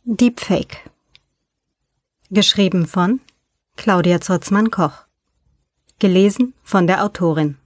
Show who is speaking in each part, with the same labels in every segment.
Speaker 1: Deepfake. Geschrieben von Claudia Zotzmann-Koch. Gelesen von der Autorin.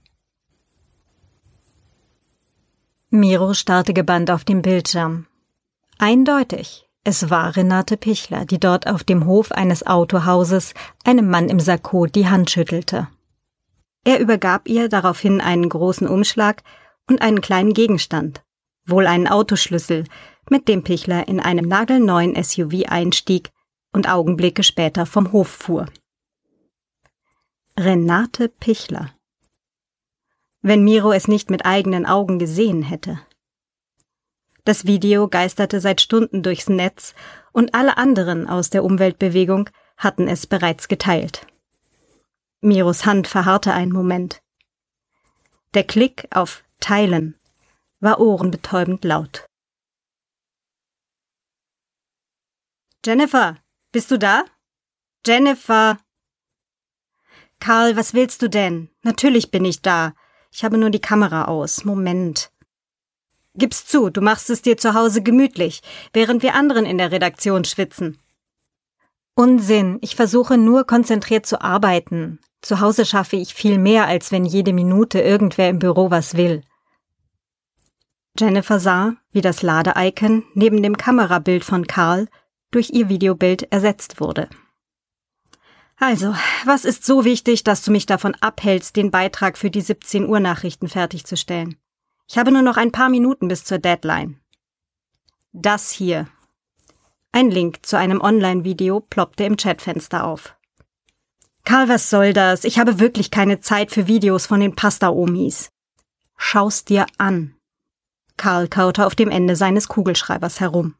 Speaker 1: Miro starrte gebannt auf den Bildschirm. Eindeutig, es war Renate Pichler, die dort auf dem Hof eines Autohauses einem Mann im Sakko die Hand schüttelte. Er übergab ihr daraufhin einen großen Umschlag und einen kleinen Gegenstand, wohl einen Autoschlüssel, mit dem Pichler in einem nagelneuen SUV einstieg und Augenblicke später vom Hof fuhr. Renate Pichler. Wenn Miro es nicht mit eigenen Augen gesehen hätte. Das Video geisterte seit Stunden durchs Netz und alle anderen aus der Umweltbewegung hatten es bereits geteilt. Miros Hand verharrte einen Moment. Der Klick auf Teilen war ohrenbetäubend laut. Jennifer, bist du da? Jennifer! Karl, was willst du denn? Natürlich bin ich da. Ich habe nur die Kamera aus. Moment. Gib's zu, du machst es dir zu Hause gemütlich, während wir anderen in der Redaktion schwitzen. Unsinn, ich versuche nur konzentriert zu arbeiten. Zu Hause schaffe ich viel mehr, als wenn jede Minute irgendwer im Büro was will. Jennifer sah, wie das Lade-Icon neben dem Kamerabild von Karl durch ihr Videobild ersetzt wurde. Also, was ist so wichtig, dass du mich davon abhältst, den Beitrag für die 17 Uhr Nachrichten fertigzustellen? Ich habe nur noch ein paar Minuten bis zur Deadline. Das hier. Ein Link zu einem Online-Video ploppte im Chatfenster auf. Karl, was soll das? Ich habe wirklich keine Zeit für Videos von den Pasta-Omis. Schau's dir an. Karl kaute auf dem Ende seines Kugelschreibers herum.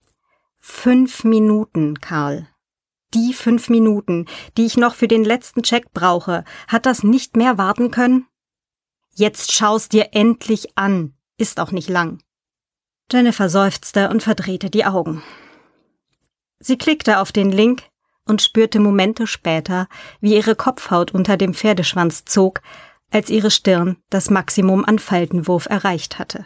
Speaker 1: 5 Minuten, Karl. Die 5 Minuten, die ich noch für den letzten Check brauche, hat das nicht mehr warten können? Jetzt schau's dir endlich an. Ist auch nicht lang. Jennifer seufzte und verdrehte die Augen. Sie klickte auf den Link und spürte Momente später, wie ihre Kopfhaut unter dem Pferdeschwanz zog, als ihre Stirn das Maximum an Faltenwurf erreicht hatte.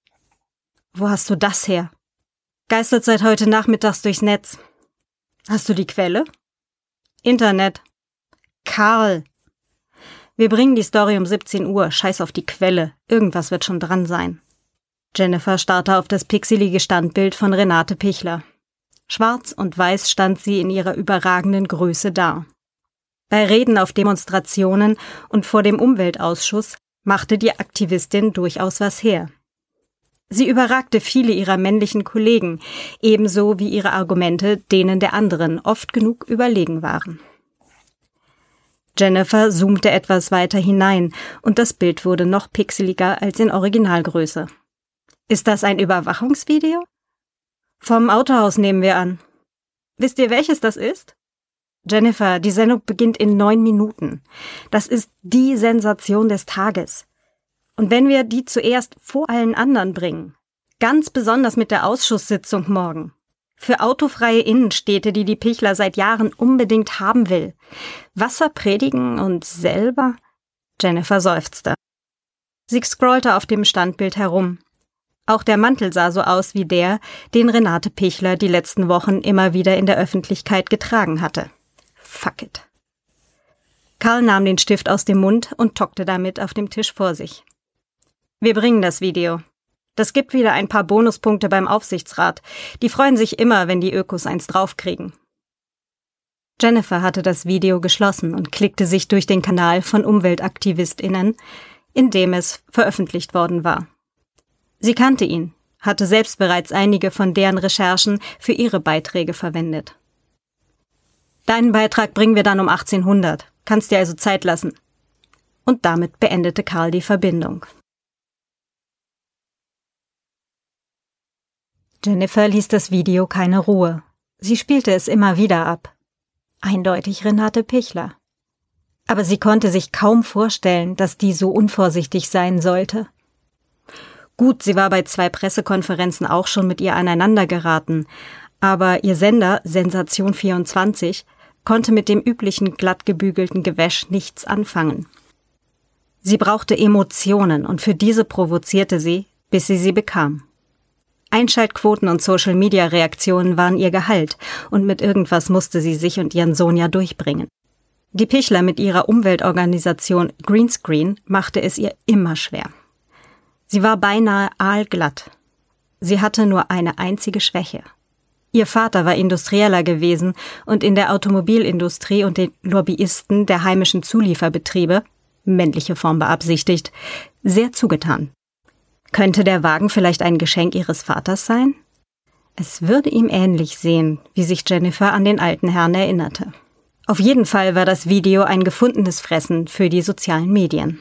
Speaker 1: Wo hast du das her? Geistert seit heute nachmittags durchs Netz. Hast du die Quelle? Internet. Karl. Wir bringen die Story um 17 Uhr. Scheiß auf die Quelle. Irgendwas wird schon dran sein. Jennifer starrte auf das pixelige Standbild von Renate Pichler. Schwarz und weiß stand sie in ihrer überragenden Größe da. Bei Reden auf Demonstrationen und vor dem Umweltausschuss machte die Aktivistin durchaus was her. Sie überragte viele ihrer männlichen Kollegen, ebenso wie ihre Argumente denen der anderen oft genug überlegen waren. Jennifer zoomte etwas weiter hinein und das Bild wurde noch pixeliger als in Originalgröße. Ist das ein Überwachungsvideo? Vom Autohaus nehmen wir an. Wisst ihr, welches das ist? Jennifer, die Sendung beginnt in 9 Minuten. Das ist die Sensation des Tages. Und wenn wir die zuerst vor allen anderen bringen, ganz besonders mit der Ausschusssitzung morgen, für autofreie Innenstädte, die Pichler seit Jahren unbedingt haben will, Wasser predigen und selber? Jennifer seufzte. Sie scrollte auf dem Standbild herum. Auch der Mantel sah so aus wie der, den Renate Pichler die letzten Wochen immer wieder in der Öffentlichkeit getragen hatte. Fuck it. Karl nahm den Stift aus dem Mund und tockte damit auf dem Tisch vor sich. Wir bringen das Video. Das gibt wieder ein paar Bonuspunkte beim Aufsichtsrat. Die freuen sich immer, wenn die Ökos eins draufkriegen. Jennifer hatte das Video geschlossen und klickte sich durch den Kanal von UmweltaktivistInnen, in dem es veröffentlicht worden war. Sie kannte ihn, hatte selbst bereits einige von deren Recherchen für ihre Beiträge verwendet. Deinen Beitrag bringen wir dann um 1800. Kannst dir also Zeit lassen. Und damit beendete Karl die Verbindung. Jennifer ließ das Video keine Ruhe. Sie spielte es immer wieder ab. Eindeutig Renate Pichler. Aber sie konnte sich kaum vorstellen, dass die so unvorsichtig sein sollte. Gut, sie war bei 2 Pressekonferenzen auch schon mit ihr aneinandergeraten, aber ihr Sender Sensation 24 konnte mit dem üblichen glatt gebügelten Gewäsch nichts anfangen. Sie brauchte Emotionen und für diese provozierte sie, bis sie bekam. Einschaltquoten und Social-Media-Reaktionen waren ihr Gehalt und mit irgendwas musste sie sich und ihren Sohn ja durchbringen. Die Pichler mit ihrer Umweltorganisation Greenscreen machte es ihr immer schwer. Sie war beinahe aalglatt. Sie hatte nur eine einzige Schwäche. Ihr Vater war Industrieller gewesen und in der Automobilindustrie und den Lobbyisten der heimischen Zulieferbetriebe, männliche Form beabsichtigt, sehr zugetan. Könnte der Wagen vielleicht ein Geschenk ihres Vaters sein? Es würde ihm ähnlich sehen, wie sich Jennifer an den alten Herrn erinnerte. Auf jeden Fall war das Video ein gefundenes Fressen für die sozialen Medien.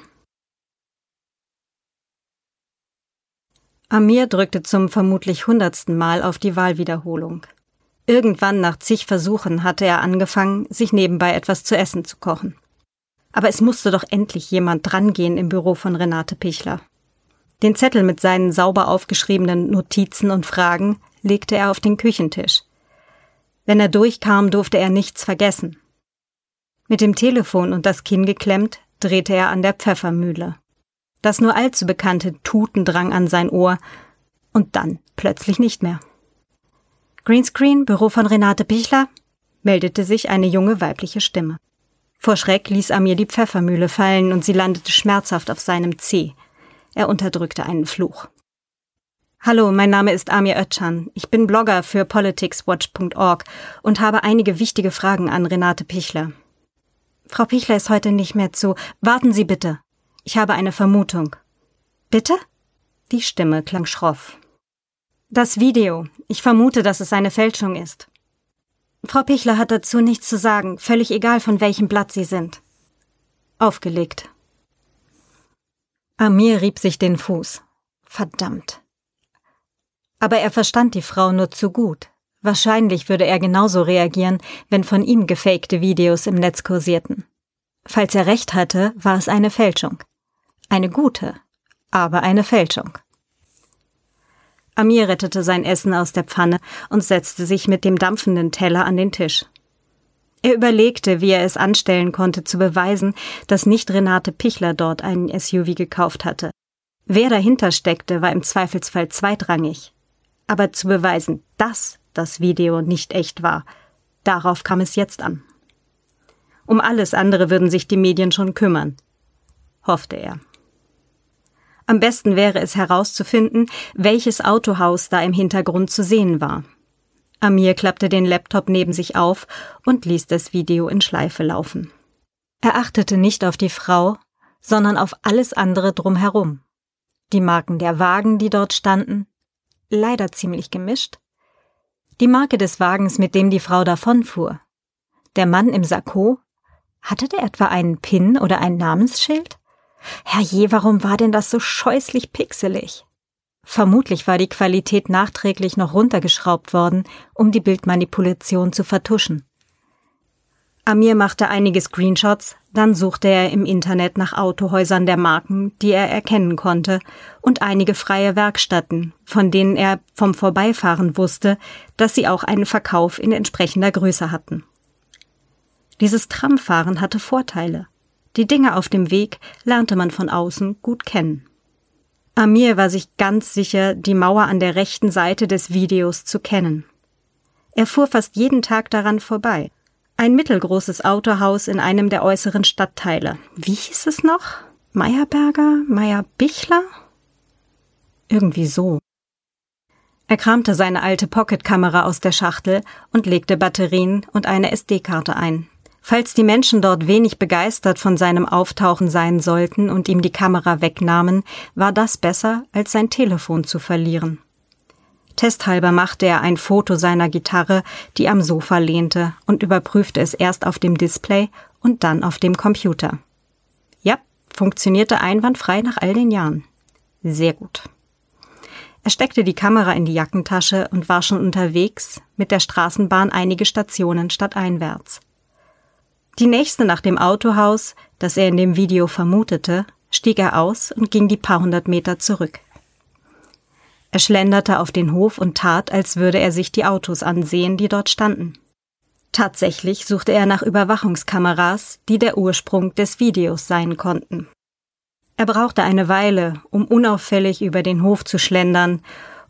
Speaker 1: Amir drückte zum vermutlich 100. Mal auf die Wahlwiederholung. Irgendwann nach zig Versuchen hatte er angefangen, sich nebenbei etwas zu essen zu kochen. Aber es musste doch endlich jemand drangehen im Büro von Renate Pichler. Den Zettel mit seinen sauber aufgeschriebenen Notizen und Fragen legte er auf den Küchentisch. Wenn er durchkam, durfte er nichts vergessen. Mit dem Telefon und das Kinn geklemmt, drehte er an der Pfeffermühle. Das nur allzu bekannte Tuten drang an sein Ohr und dann plötzlich nicht mehr. Greenscreen, Büro von Renate Pichler, meldete sich eine junge weibliche Stimme. Vor Schreck ließ Amir die Pfeffermühle fallen und sie landete schmerzhaft auf seinem Zeh. Er unterdrückte einen Fluch. Hallo, mein Name ist Amir Özcan. Ich bin Blogger für politicswatch.org und habe einige wichtige Fragen an Renate Pichler. Frau Pichler ist heute nicht mehr zu. Warten Sie bitte. Ich habe eine Vermutung. Bitte? Die Stimme klang schroff. Das Video. Ich vermute, dass es eine Fälschung ist. Frau Pichler hat dazu nichts zu sagen, völlig egal, von welchem Blatt Sie sind. Aufgelegt. Amir rieb sich den Fuß. Verdammt. Aber er verstand die Frau nur zu gut. Wahrscheinlich würde er genauso reagieren, wenn von ihm gefakte Videos im Netz kursierten. Falls er recht hatte, war es eine Fälschung. Eine gute, aber eine Fälschung. Amir rettete sein Essen aus der Pfanne und setzte sich mit dem dampfenden Teller an den Tisch. Er überlegte, wie er es anstellen konnte, zu beweisen, dass nicht Renate Pichler dort einen SUV gekauft hatte. Wer dahinter steckte, war im Zweifelsfall zweitrangig. Aber zu beweisen, dass das Video nicht echt war, darauf kam es jetzt an. Um alles andere würden sich die Medien schon kümmern, hoffte er. Am besten wäre es herauszufinden, welches Autohaus da im Hintergrund zu sehen war. Amir klappte den Laptop neben sich auf und ließ das Video in Schleife laufen. Er achtete nicht auf die Frau, sondern auf alles andere drumherum. Die Marken der Wagen, die dort standen, leider ziemlich gemischt. Die Marke des Wagens, mit dem die Frau davonfuhr. Der Mann im Sakko, hatte der etwa einen Pin oder ein Namensschild? Herrje, warum war denn das so scheußlich pixelig? Vermutlich war die Qualität nachträglich noch runtergeschraubt worden, um die Bildmanipulation zu vertuschen. Amir machte einige Screenshots, dann suchte er im Internet nach Autohäusern der Marken, die er erkennen konnte, und einige freie Werkstätten, von denen er vom Vorbeifahren wusste, dass sie auch einen Verkauf in entsprechender Größe hatten. Dieses Tramfahren hatte Vorteile. Die Dinge auf dem Weg lernte man von außen gut kennen. Amir war sich ganz sicher, die Mauer an der rechten Seite des Videos zu kennen. Er fuhr fast jeden Tag daran vorbei. Ein mittelgroßes Autohaus in einem der äußeren Stadtteile. Wie hieß es noch? Meyerberger? Meyer-Bichler? Irgendwie so. Er kramte seine alte Pocketkamera aus der Schachtel und legte Batterien und eine SD-Karte ein. Falls die Menschen dort wenig begeistert von seinem Auftauchen sein sollten und ihm die Kamera wegnahmen, war das besser, als sein Telefon zu verlieren. Testhalber machte er ein Foto seiner Gitarre, die am Sofa lehnte, und überprüfte es erst auf dem Display und dann auf dem Computer. Ja, funktionierte einwandfrei nach all den Jahren. Sehr gut. Er steckte die Kamera in die Jackentasche und war schon unterwegs, mit der Straßenbahn einige Stationen stadteinwärts. Die nächste nach dem Autohaus, das er in dem Video vermutete, stieg er aus und ging die paar 100 Meter zurück. Er schlenderte auf den Hof und tat, als würde er sich die Autos ansehen, die dort standen. Tatsächlich suchte er nach Überwachungskameras, die der Ursprung des Videos sein konnten. Er brauchte eine Weile, um unauffällig über den Hof zu schlendern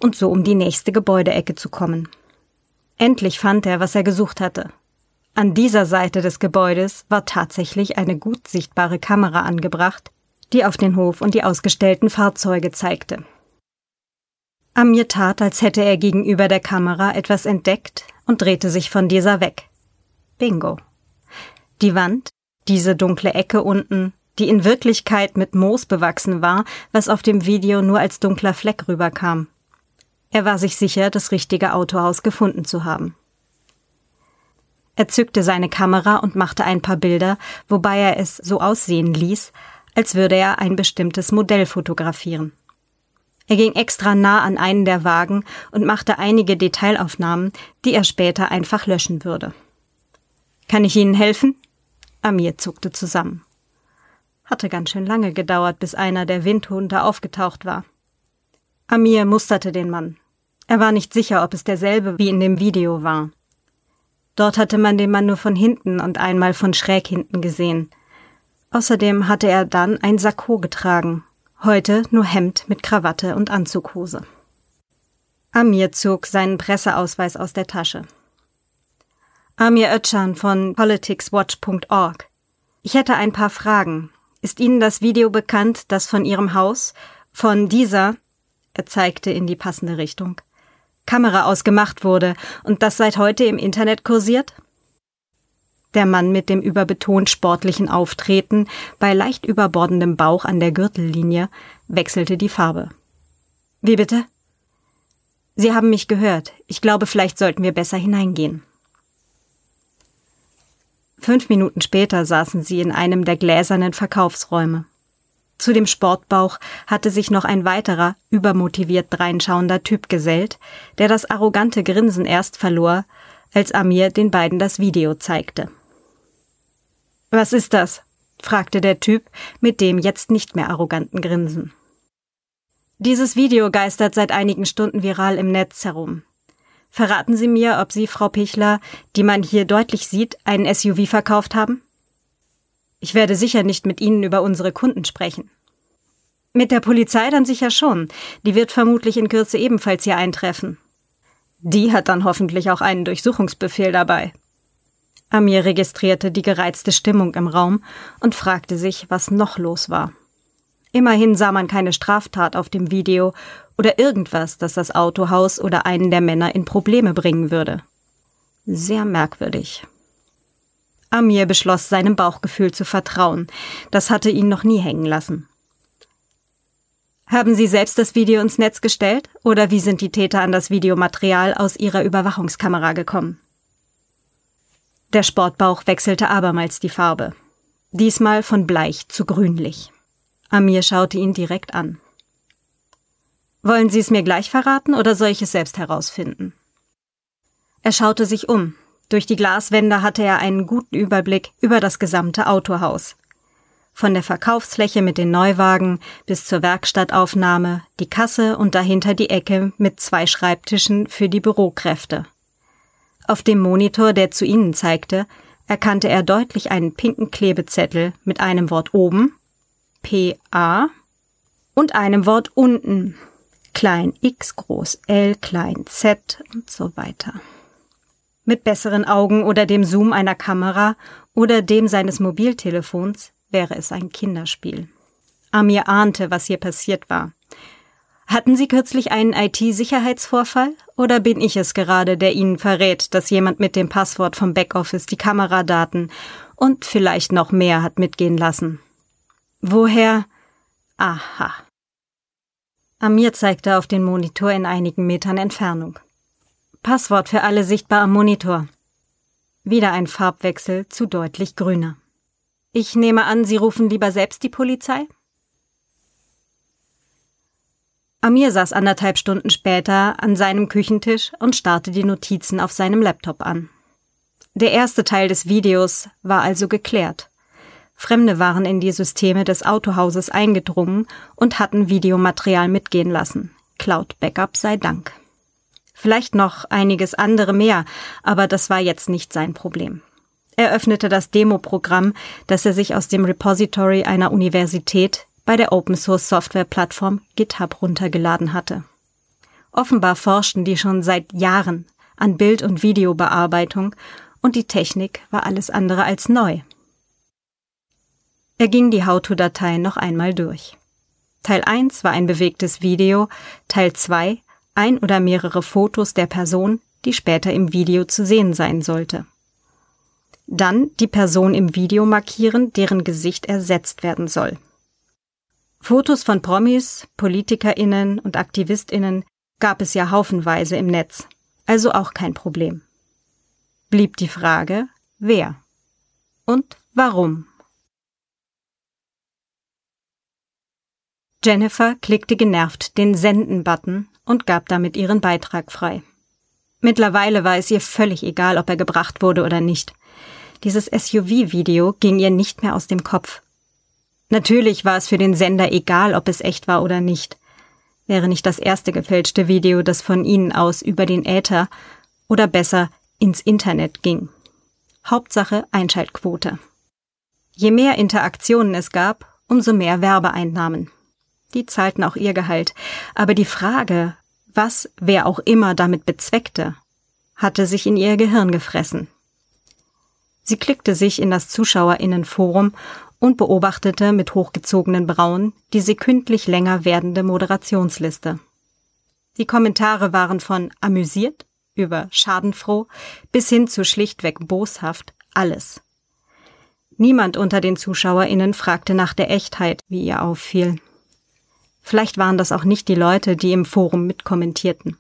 Speaker 1: und so um die nächste Gebäudeecke zu kommen. Endlich fand er, was er gesucht hatte. An dieser Seite des Gebäudes war tatsächlich eine gut sichtbare Kamera angebracht, die auf den Hof und die ausgestellten Fahrzeuge zeigte. Amir tat, als hätte er gegenüber der Kamera etwas entdeckt und drehte sich von dieser weg. Bingo. Die Wand, diese dunkle Ecke unten, die in Wirklichkeit mit Moos bewachsen war, was auf dem Video nur als dunkler Fleck rüberkam. Er war sich sicher, das richtige Autohaus gefunden zu haben. Er zückte seine Kamera und machte ein paar Bilder, wobei er es so aussehen ließ, als würde er ein bestimmtes Modell fotografieren. Er ging extra nah an einen der Wagen und machte einige Detailaufnahmen, die er später einfach löschen würde. »Kann ich Ihnen helfen?« Amir zuckte zusammen. Hatte ganz schön lange gedauert, bis einer der Windhunde aufgetaucht war. Amir musterte den Mann. Er war nicht sicher, ob es derselbe wie in dem Video war. Dort hatte man den Mann nur von hinten und einmal von schräg hinten gesehen. Außerdem hatte er dann ein Sakko getragen, heute nur Hemd mit Krawatte und Anzughose. Amir zog seinen Presseausweis aus der Tasche. Amir Özcan von politicswatch.org. Ich hätte ein paar Fragen. Ist Ihnen das Video bekannt, das von Ihrem Haus, von dieser, er zeigte in die passende Richtung, Kamera aus gemacht wurde und das seit heute im Internet kursiert? Der Mann mit dem überbetont sportlichen Auftreten bei leicht überbordendem Bauch an der Gürtellinie wechselte die Farbe. Wie bitte? Sie haben mich gehört. Ich glaube, vielleicht sollten wir besser hineingehen. 5 Minuten später saßen sie in einem der gläsernen Verkaufsräume. Zu dem Sportbauch hatte sich noch ein weiterer, übermotiviert dreinschauender Typ gesellt, der das arrogante Grinsen erst verlor, als Amir den beiden das Video zeigte. »Was ist das?« fragte der Typ mit dem jetzt nicht mehr arroganten Grinsen. »Dieses Video geistert seit einigen Stunden viral im Netz herum. Verraten Sie mir, ob Sie, Frau Pichler, die man hier deutlich sieht, einen SUV verkauft haben? Ich werde sicher nicht mit Ihnen über unsere Kunden sprechen.« »Mit der Polizei dann sicher schon. Die wird vermutlich in Kürze ebenfalls hier eintreffen. Die hat dann hoffentlich auch einen Durchsuchungsbefehl dabei.« Amir registrierte die gereizte Stimmung im Raum und fragte sich, was noch los war. Immerhin sah man keine Straftat auf dem Video oder irgendwas, das das Autohaus oder einen der Männer in Probleme bringen würde. Sehr merkwürdig. Amir beschloss, seinem Bauchgefühl zu vertrauen. Das hatte ihn noch nie hängen lassen. »Haben Sie selbst das Video ins Netz gestellt, oder wie sind die Täter an das Videomaterial aus Ihrer Überwachungskamera gekommen?« Der Sportbauch wechselte abermals die Farbe. Diesmal von bleich zu grünlich. Amir schaute ihn direkt an. »Wollen Sie es mir gleich verraten, oder soll ich es selbst herausfinden?« Er schaute sich um. Durch die Glaswände hatte er einen guten Überblick über das gesamte Autohaus. Von der Verkaufsfläche mit den Neuwagen bis zur Werkstattaufnahme, die Kasse und dahinter die Ecke mit 2 Schreibtischen für die Bürokräfte. Auf dem Monitor, der zu ihnen zeigte, erkannte er deutlich einen pinken Klebezettel mit einem Wort oben, PA, und einem Wort unten, klein x, groß L, klein z und so weiter. Mit besseren Augen oder dem Zoom einer Kamera oder dem seines Mobiltelefons wäre es ein Kinderspiel. Amir ahnte, was hier passiert war. Hatten Sie kürzlich einen IT-Sicherheitsvorfall? Oder bin ich es gerade, der Ihnen verrät, dass jemand mit dem Passwort vom Backoffice die Kameradaten und vielleicht noch mehr hat mitgehen lassen? Woher? Aha. Amir zeigte auf den Monitor in einigen Metern Entfernung. Passwort für alle sichtbar am Monitor. Wieder ein Farbwechsel zu deutlich grüner. Ich nehme an, Sie rufen lieber selbst die Polizei? Amir saß 1,5 Stunden später an seinem Küchentisch und starrte die Notizen auf seinem Laptop an. Der erste Teil des Videos war also geklärt. Fremde waren in die Systeme des Autohauses eingedrungen und hatten Videomaterial mitgehen lassen. Cloud-Backup sei Dank. Vielleicht noch einiges andere mehr, aber das war jetzt nicht sein Problem. Er öffnete das Demo-Programm, das er sich aus dem Repository einer Universität bei der Open-Source-Software-Plattform GitHub runtergeladen hatte. Offenbar forschten die schon seit Jahren an Bild- und Videobearbeitung und die Technik war alles andere als neu. Er ging die How-to-Dateien noch einmal durch. Teil 1 war ein bewegtes Video, Teil 2 ein oder mehrere Fotos der Person, die später im Video zu sehen sein sollte. Dann die Person im Video markieren, deren Gesicht ersetzt werden soll. Fotos von Promis, PolitikerInnen und AktivistInnen gab es ja haufenweise im Netz, also auch kein Problem. Blieb die Frage, wer und warum? Jennifer klickte genervt den Senden-Button und gab damit ihren Beitrag frei. Mittlerweile war es ihr völlig egal, ob er gebracht wurde oder nicht. Dieses SUV-Video ging ihr nicht mehr aus dem Kopf. Natürlich war es für den Sender egal, ob es echt war oder nicht. Wäre nicht das erste gefälschte Video, das von ihnen aus über den Äther oder besser ins Internet ging. Hauptsache Einschaltquote. Je mehr Interaktionen es gab, umso mehr Werbeeinnahmen. Die zahlten auch ihr Gehalt. Aber die Frage, was wer auch immer damit bezweckte, hatte sich in ihr Gehirn gefressen. Sie klickte sich in das ZuschauerInnenforum und beobachtete mit hochgezogenen Brauen die sekündlich länger werdende Moderationsliste. Die Kommentare waren von amüsiert über schadenfroh bis hin zu schlichtweg boshaft alles. Niemand unter den ZuschauerInnen fragte nach der Echtheit, wie ihr auffiel. Vielleicht waren das auch nicht die Leute, die im Forum mitkommentierten.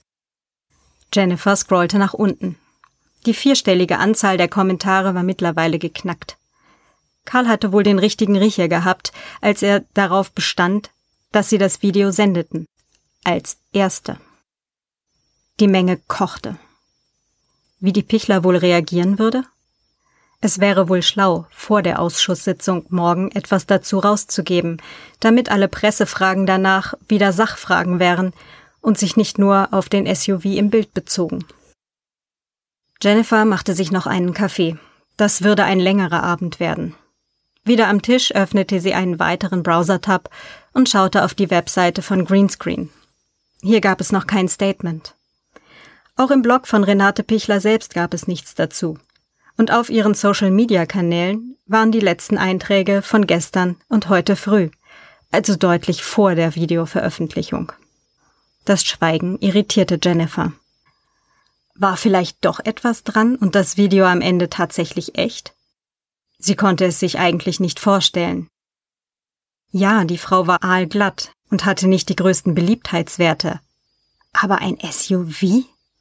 Speaker 1: Jennifer scrollte nach unten. Die 4-stellige Anzahl der Kommentare war mittlerweile geknackt. Carl hatte wohl den richtigen Riecher gehabt, als er darauf bestand, dass sie das Video sendeten. Als Erste. Die Menge kochte. Wie die Pichler wohl reagieren würde? Es wäre wohl schlau, vor der Ausschusssitzung morgen etwas dazu rauszugeben, damit alle Pressefragen danach wieder Sachfragen wären und sich nicht nur auf den SUV im Bild bezogen. Jennifer machte sich noch einen Kaffee. Das würde ein längerer Abend werden. Wieder am Tisch öffnete sie einen weiteren Browser-Tab und schaute auf die Webseite von Greenscreen. Hier gab es noch kein Statement. Auch im Blog von Renate Pichler selbst gab es nichts dazu. Und auf ihren Social-Media-Kanälen waren die letzten Einträge von gestern und heute früh, also deutlich vor der Videoveröffentlichung. Das Schweigen irritierte Jennifer. War vielleicht doch etwas dran und das Video am Ende tatsächlich echt? Sie konnte es sich eigentlich nicht vorstellen. Ja, die Frau war aalglatt und hatte nicht die größten Beliebtheitswerte. Aber ein SUV?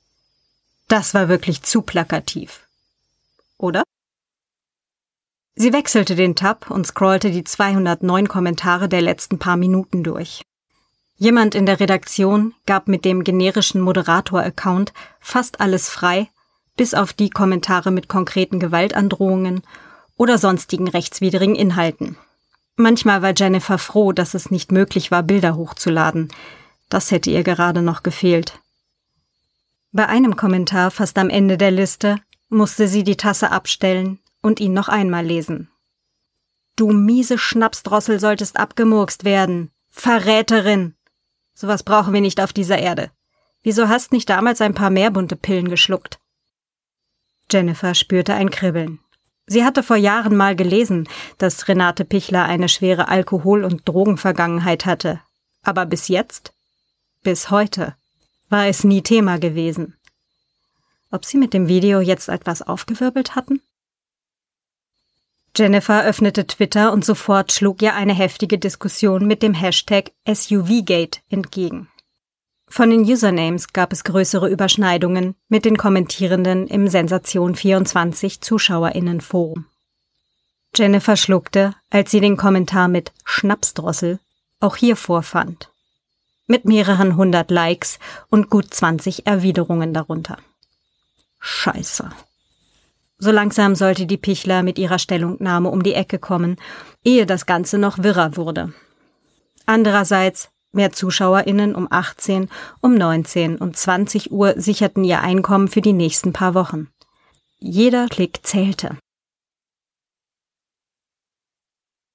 Speaker 1: Das war wirklich zu plakativ. Oder? Sie wechselte den Tab und scrollte die 209 Kommentare der letzten paar Minuten durch. Jemand in der Redaktion gab mit dem generischen Moderator-Account fast alles frei, bis auf die Kommentare mit konkreten Gewaltandrohungen oder sonstigen rechtswidrigen Inhalten. Manchmal war Jennifer froh, dass es nicht möglich war, Bilder hochzuladen. Das hätte ihr gerade noch gefehlt. Bei einem Kommentar fast am Ende der Liste musste sie die Tasse abstellen und ihn noch einmal lesen. Du miese Schnapsdrossel solltest abgemurkst werden. Verräterin! Sowas brauchen wir nicht auf dieser Erde. Wieso hast nicht damals ein paar mehr bunte Pillen geschluckt? Jennifer spürte ein Kribbeln. Sie hatte vor Jahren mal gelesen, dass Renate Pichler eine schwere Alkohol- und Drogenvergangenheit hatte. Aber bis jetzt, bis heute, war es nie Thema gewesen. Ob sie mit dem Video jetzt etwas aufgewirbelt hatten? Jennifer öffnete Twitter und sofort schlug ihr eine heftige Diskussion mit dem Hashtag SUVgate entgegen. Von den Usernames gab es größere Überschneidungen mit den Kommentierenden im Sensation24 ZuschauerInnenforum. Jennifer schluckte, als sie den Kommentar mit Schnapsdrossel auch hier vorfand. Mit mehreren 100 Likes und gut 20 Erwiderungen darunter. Scheiße. So langsam sollte die Pichler mit ihrer Stellungnahme um die Ecke kommen, ehe das Ganze noch wirrer wurde. Andererseits, mehr ZuschauerInnen um 18, um 19 und 20 Uhr sicherten ihr Einkommen für die nächsten paar Wochen. Jeder Klick zählte.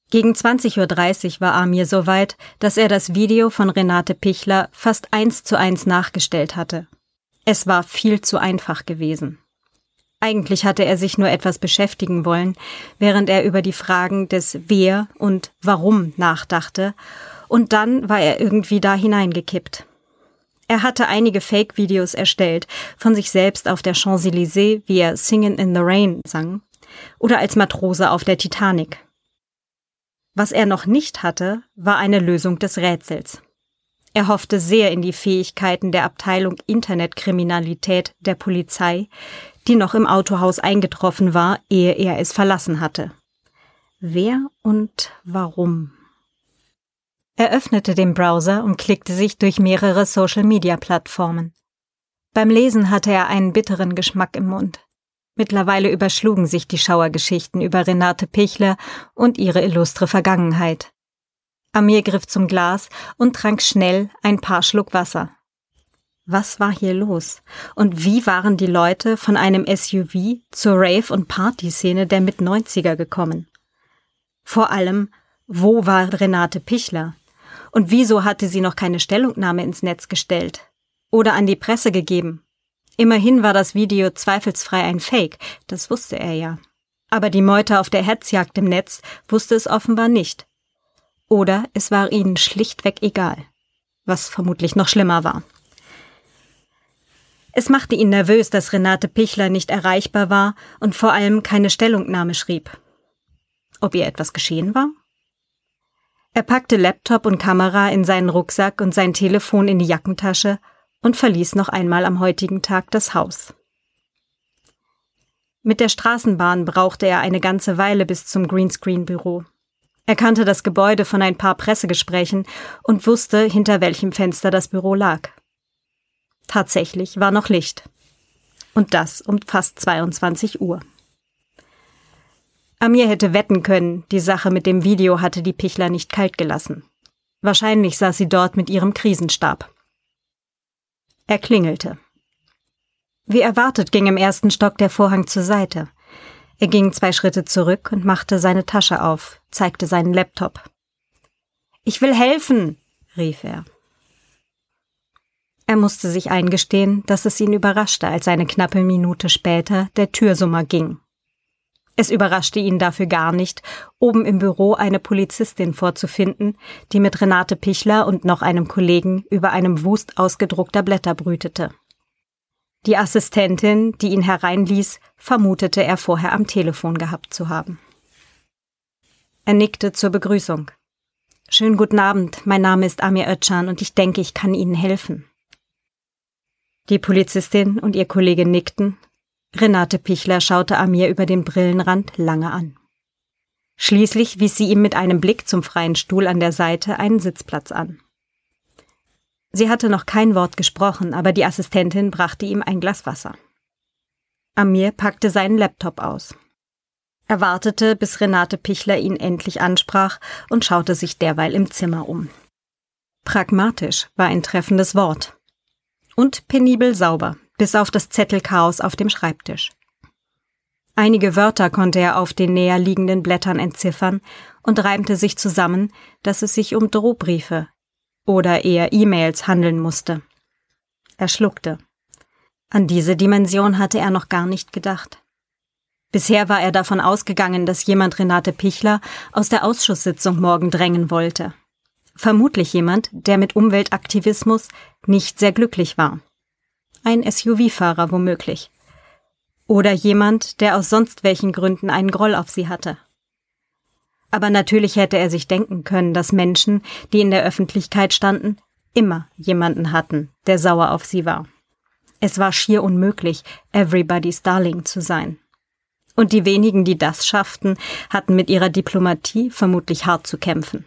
Speaker 1: Gegen 20:30 Uhr war Amir so weit, dass er das Video von Renate Pichler fast 1:1 nachgestellt hatte. Es war viel zu einfach gewesen. Eigentlich hatte er sich nur etwas beschäftigen wollen, während er über die Fragen des Wer und Warum nachdachte, und dann war er irgendwie da hineingekippt. Er hatte einige Fake-Videos erstellt, von sich selbst auf der Champs-Élysées, wie er Singin' in the Rain sang, oder als Matrose auf der Titanic. Was er noch nicht hatte, war eine Lösung des Rätsels. Er hoffte sehr in die Fähigkeiten der Abteilung Internetkriminalität der Polizei, die noch im Autohaus eingetroffen war, ehe er es verlassen hatte. Wer und warum? Er öffnete den Browser und klickte sich durch mehrere Social-Media-Plattformen. Beim Lesen hatte er einen bitteren Geschmack im Mund. Mittlerweile überschlugen sich die Schauergeschichten über Renate Pichler und ihre illustre Vergangenheit. Amir griff zum Glas und trank schnell ein paar Schluck Wasser. Was war hier los? Und wie waren die Leute von einem SUV zur Rave- und Partyszene der Mit-90er gekommen? Vor allem, wo war Renate Pichler? Und wieso hatte sie noch keine Stellungnahme ins Netz gestellt? Oder an die Presse gegeben? Immerhin war das Video zweifelsfrei ein Fake, das wusste er ja. Aber die Meute auf der Hetzjagd im Netz wusste es offenbar nicht. Oder es war ihnen schlichtweg egal, was vermutlich noch schlimmer war. Es machte ihn nervös, dass Renate Pichler nicht erreichbar war und vor allem keine Stellungnahme schrieb. Ob ihr etwas geschehen war? Er packte Laptop und Kamera in seinen Rucksack und sein Telefon in die Jackentasche und verließ noch einmal am heutigen Tag das Haus. Mit der Straßenbahn brauchte er eine ganze Weile bis zum Greenscreen-Büro. Er kannte das Gebäude von ein paar Pressegesprächen und wusste, hinter welchem Fenster das Büro lag. Tatsächlich war noch Licht. Und das um fast 22 Uhr. Amir hätte wetten können, die Sache mit dem Video hatte die Pichler nicht kalt gelassen. Wahrscheinlich saß sie dort mit ihrem Krisenstab. Er klingelte. Wie erwartet ging im ersten Stock der Vorhang zur Seite. Er ging 2 Schritte zurück und machte seine Tasche auf, zeigte seinen Laptop. »Ich will helfen«, rief er. Er musste sich eingestehen, dass es ihn überraschte, als eine knappe Minute später der Türsummer ging. Es überraschte ihn dafür gar nicht, oben im Büro eine Polizistin vorzufinden, die mit Renate Pichler und noch einem Kollegen über einem Wust ausgedruckter Blätter brütete. Die Assistentin, die ihn hereinließ, vermutete er vorher am Telefon gehabt zu haben. Er nickte zur Begrüßung. »Schönen guten Abend, mein Name ist Amir Özcan und ich denke, ich kann Ihnen helfen.« Die Polizistin und ihr Kollege nickten. Renate Pichler schaute Amir über den Brillenrand lange an. Schließlich wies sie ihm mit einem Blick zum freien Stuhl an der Seite einen Sitzplatz an. Sie hatte noch kein Wort gesprochen, aber die Assistentin brachte ihm ein Glas Wasser. Amir packte seinen Laptop aus. Er wartete, bis Renate Pichler ihn endlich ansprach und schaute sich derweil im Zimmer um. Pragmatisch war ein treffendes Wort. Und penibel sauber, bis auf das Zettelchaos auf dem Schreibtisch. Einige Wörter konnte er auf den näher liegenden Blättern entziffern und reimte sich zusammen, dass es sich um Drohbriefe oder eher E-Mails handeln musste. Er schluckte. An diese Dimension hatte er noch gar nicht gedacht. Bisher war er davon ausgegangen, dass jemand Renate Pichler aus der Ausschusssitzung morgen drängen wollte. Vermutlich jemand, der mit Umweltaktivismus nicht sehr glücklich war. Ein SUV-Fahrer womöglich. Oder jemand, der aus sonst welchen Gründen einen Groll auf sie hatte. Aber natürlich hätte er sich denken können, dass Menschen, die in der Öffentlichkeit standen, immer jemanden hatten, der sauer auf sie war. Es war schier unmöglich, everybody's darling zu sein. Und die wenigen, die das schafften, hatten mit ihrer Diplomatie vermutlich hart zu kämpfen.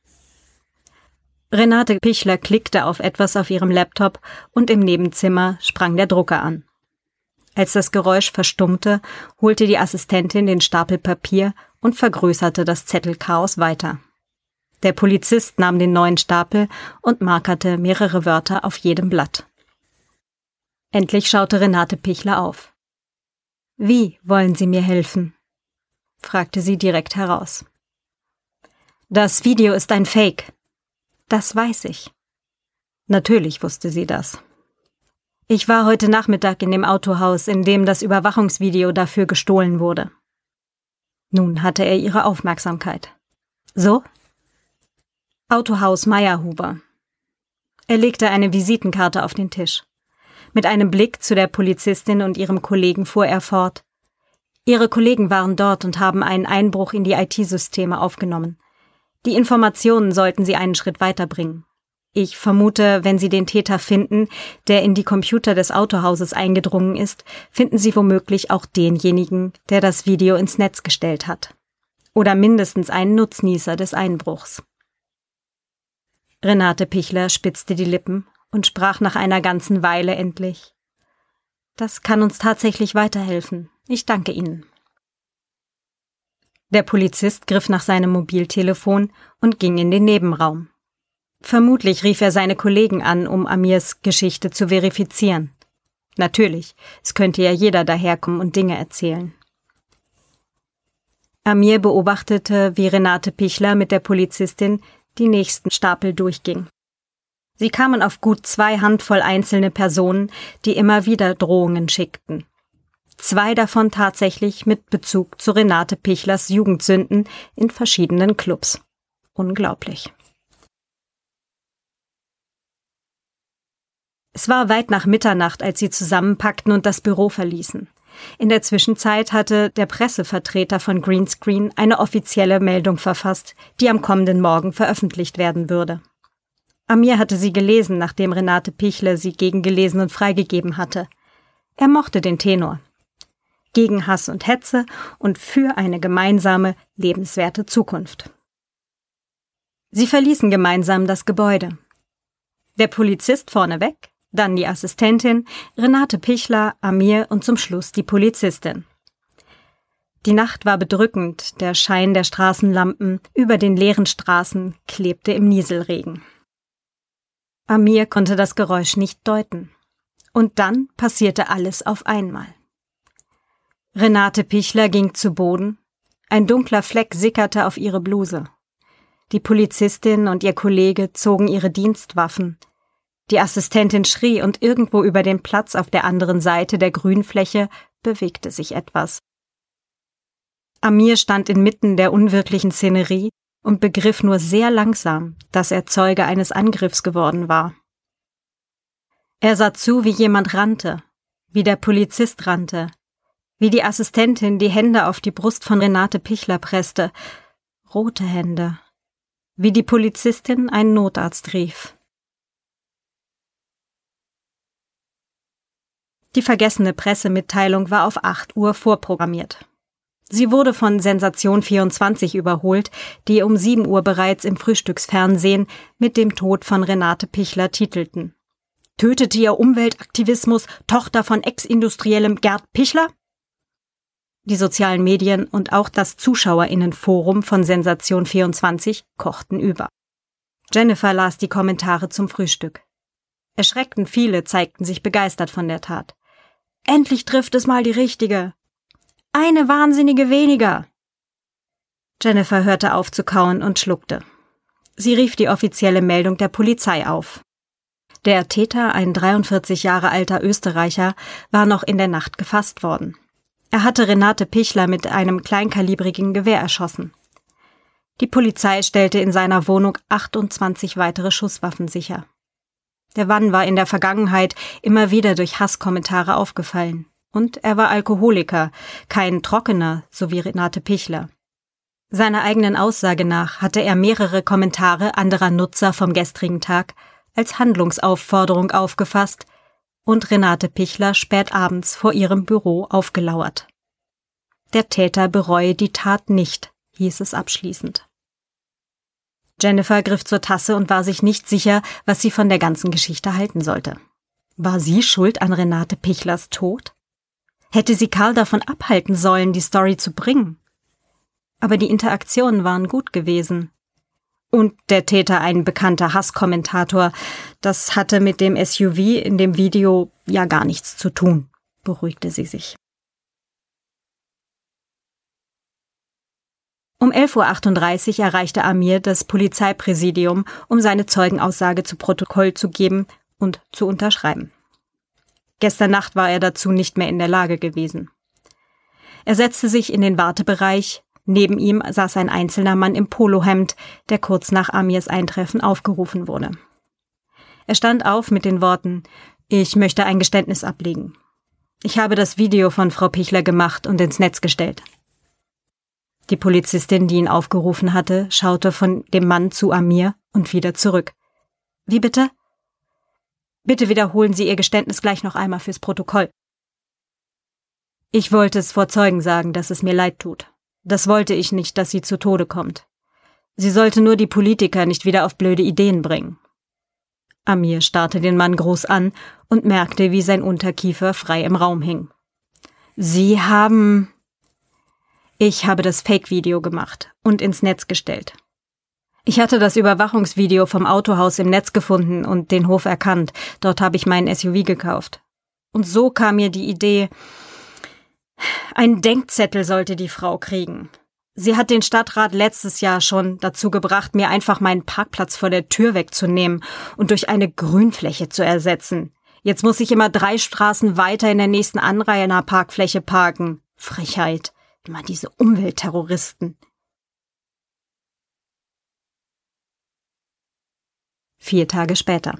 Speaker 1: Renate Pichler klickte auf etwas auf ihrem Laptop und im Nebenzimmer sprang der Drucker an. Als das Geräusch verstummte, holte die Assistentin den Stapel Papier und vergrößerte das Zettelchaos weiter. Der Polizist nahm den neuen Stapel und markerte mehrere Wörter auf jedem Blatt. Endlich schaute Renate Pichler auf. »Wie wollen Sie mir helfen?« fragte sie direkt heraus. Das Video ist ein Fake. Das weiß ich. Natürlich wusste sie das. Ich war heute Nachmittag in dem Autohaus, in dem das Überwachungsvideo dafür gestohlen wurde. Nun hatte er ihre Aufmerksamkeit. So? Autohaus Meyerhuber. Er legte eine Visitenkarte auf den Tisch. Mit einem Blick zu der Polizistin und ihrem Kollegen fuhr er fort. Ihre Kollegen waren dort und haben einen Einbruch in die IT-Systeme aufgenommen. Die Informationen sollten sie einen Schritt weiterbringen. Ich vermute, wenn sie den Täter finden, der in die Computer des Autohauses eingedrungen ist, finden sie womöglich auch denjenigen, der das Video ins Netz gestellt hat. Oder mindestens einen Nutznießer des Einbruchs. Renate Pichler spitzte die Lippen und sprach nach einer ganzen Weile endlich. Das kann uns tatsächlich weiterhelfen. Ich danke Ihnen. Der Polizist griff nach seinem Mobiltelefon und ging in den Nebenraum. Vermutlich rief er seine Kollegen an, um Amirs Geschichte zu verifizieren. Natürlich, es könnte ja jeder daherkommen und Dinge erzählen. Amir beobachtete, wie Renate Pichler mit der Polizistin die nächsten Stapel durchging. Sie kamen auf gut 2 Handvoll einzelne Personen, die immer wieder Drohungen schickten. 2 davon tatsächlich mit Bezug zu Renate Pichlers Jugendsünden in verschiedenen Clubs. Unglaublich. Es war weit nach Mitternacht, als sie zusammenpackten und das Büro verließen. In der Zwischenzeit hatte der Pressevertreter von Greenscreen eine offizielle Meldung verfasst, die am kommenden Morgen veröffentlicht werden würde. Amir hatte sie gelesen, nachdem Renate Pichler sie gegengelesen und freigegeben hatte. Er mochte den Tenor. Gegen Hass und Hetze und für eine gemeinsame, lebenswerte Zukunft. Sie verließen gemeinsam das Gebäude. Der Polizist vorneweg, dann die Assistentin, Renate Pichler, Amir und zum Schluss die Polizistin. Die Nacht war bedrückend, der Schein der Straßenlampen über den leeren Straßen klebte im Nieselregen. Amir konnte das Geräusch nicht deuten. Und dann passierte alles auf einmal. Renate Pichler ging zu Boden, ein dunkler Fleck sickerte auf ihre Bluse. Die Polizistin und ihr Kollege zogen ihre Dienstwaffen. Die Assistentin schrie und irgendwo über dem Platz auf der anderen Seite der Grünfläche bewegte sich etwas. Amir stand inmitten der unwirklichen Szenerie und begriff nur sehr langsam, dass er Zeuge eines Angriffs geworden war. Er sah zu, wie jemand rannte, wie der Polizist rannte, wie die Assistentin die Hände auf die Brust von Renate Pichler presste, rote Hände, wie die Polizistin einen Notarzt rief. Die vergessene Pressemitteilung war auf 8 Uhr vorprogrammiert. Sie wurde von Sensation 24 überholt, die um 7 Uhr bereits im Frühstücksfernsehen mit dem Tod von Renate Pichler titelten. Tötete ihr Umweltaktivismus Tochter von Ex-Industriellem Gerd Pichler? Die sozialen Medien und auch das ZuschauerInnenforum von Sensation 24 kochten über. Jennifer las die Kommentare zum Frühstück. Erschreckend viele zeigten sich begeistert von der Tat. Endlich trifft es mal die Richtige. Eine Wahnsinnige weniger. Jennifer hörte auf zu kauen und schluckte. Sie rief die offizielle Meldung der Polizei auf. Der Täter, ein 43 Jahre alter Österreicher, war noch in der Nacht gefasst worden. Er hatte Renate Pichler mit einem kleinkalibrigen Gewehr erschossen. Die Polizei stellte in seiner Wohnung 28 weitere Schusswaffen sicher. Der Mann war in der Vergangenheit immer wieder durch Hasskommentare aufgefallen. Und er war Alkoholiker, kein Trockener, so wie Renate Pichler. Seiner eigenen Aussage nach hatte er mehrere Kommentare anderer Nutzer vom gestrigen Tag als Handlungsaufforderung aufgefasst und Renate Pichler spät abends vor ihrem Büro aufgelauert. Der Täter bereue die Tat nicht, hieß es abschließend. Jennifer griff zur Tasse und war sich nicht sicher, was sie von der ganzen Geschichte halten sollte. War sie schuld an Renate Pichlers Tod? Hätte sie Karl davon abhalten sollen, die Story zu bringen? Aber die Interaktionen waren gut gewesen. Und der Täter ein bekannter Hasskommentator, das hatte mit dem SUV in dem Video ja gar nichts zu tun, beruhigte sie sich. Um 11:38 Uhr erreichte Amir das Polizeipräsidium, um seine Zeugenaussage zu Protokoll zu geben und zu unterschreiben. Gestern Nacht war er dazu nicht mehr in der Lage gewesen. Er setzte sich in den Wartebereich. Neben ihm saß ein einzelner Mann im Polohemd, der kurz nach Amirs Eintreffen aufgerufen wurde. Er stand auf mit den Worten: »Ich möchte ein Geständnis ablegen. Ich habe das Video von Frau Pichler gemacht und ins Netz gestellt.« Die Polizistin, die ihn aufgerufen hatte, schaute von dem Mann zu Amir und wieder zurück. »Wie bitte?« »Bitte wiederholen Sie Ihr Geständnis gleich noch einmal fürs Protokoll.« »Ich wollte es vor Zeugen sagen, dass es mir leid tut. Das wollte ich nicht, dass sie zu Tode kommt. Sie sollte nur die Politiker nicht wieder auf blöde Ideen bringen.« Amir starrte den Mann groß an und merkte, wie sein Unterkiefer frei im Raum hing. »Sie haben...« »Ich habe das Fake-Video gemacht und ins Netz gestellt. Ich hatte das Überwachungsvideo vom Autohaus im Netz gefunden und den Hof erkannt. Dort habe ich meinen SUV gekauft. Und so kam mir die Idee, einen Denkzettel sollte die Frau kriegen. Sie hat den Stadtrat letztes Jahr schon dazu gebracht, mir einfach meinen Parkplatz vor der Tür wegzunehmen und durch eine Grünfläche zu ersetzen. Jetzt muss ich immer 3 Straßen weiter in der nächsten Anrainerparkfläche parken. Frechheit. Immer diese Umweltterroristen.« 4 Tage später.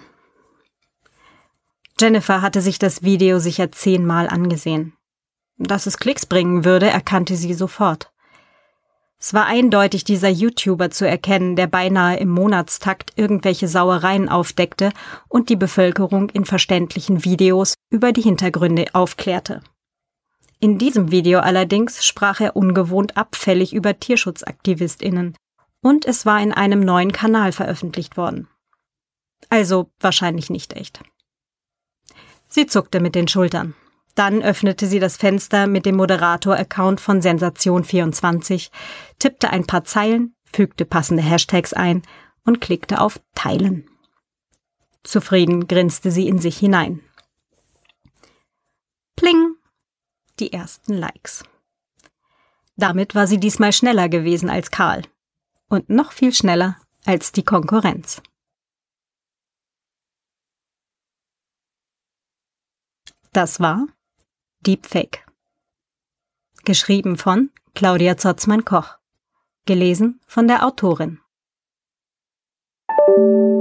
Speaker 1: Jennifer hatte sich das Video sicher 10-mal angesehen. Dass es Klicks bringen würde, erkannte sie sofort. Es war eindeutig dieser YouTuber zu erkennen, der beinahe im Monatstakt irgendwelche Sauereien aufdeckte und die Bevölkerung in verständlichen Videos über die Hintergründe aufklärte. In diesem Video allerdings sprach er ungewohnt abfällig über TierschutzaktivistInnen und es war in einem neuen Kanal veröffentlicht worden. Also wahrscheinlich nicht echt. Sie zuckte mit den Schultern. Dann öffnete sie das Fenster mit dem Moderator-Account von Sensation24, tippte ein paar Zeilen, fügte passende Hashtags ein und klickte auf Teilen. Zufrieden grinste sie in sich hinein. Pling! Die ersten Likes. Damit war sie diesmal schneller gewesen als Karl. Und noch viel schneller als die Konkurrenz. Das war Deepfake. Geschrieben von Claudia Zotzmann-Koch. Gelesen von der Autorin.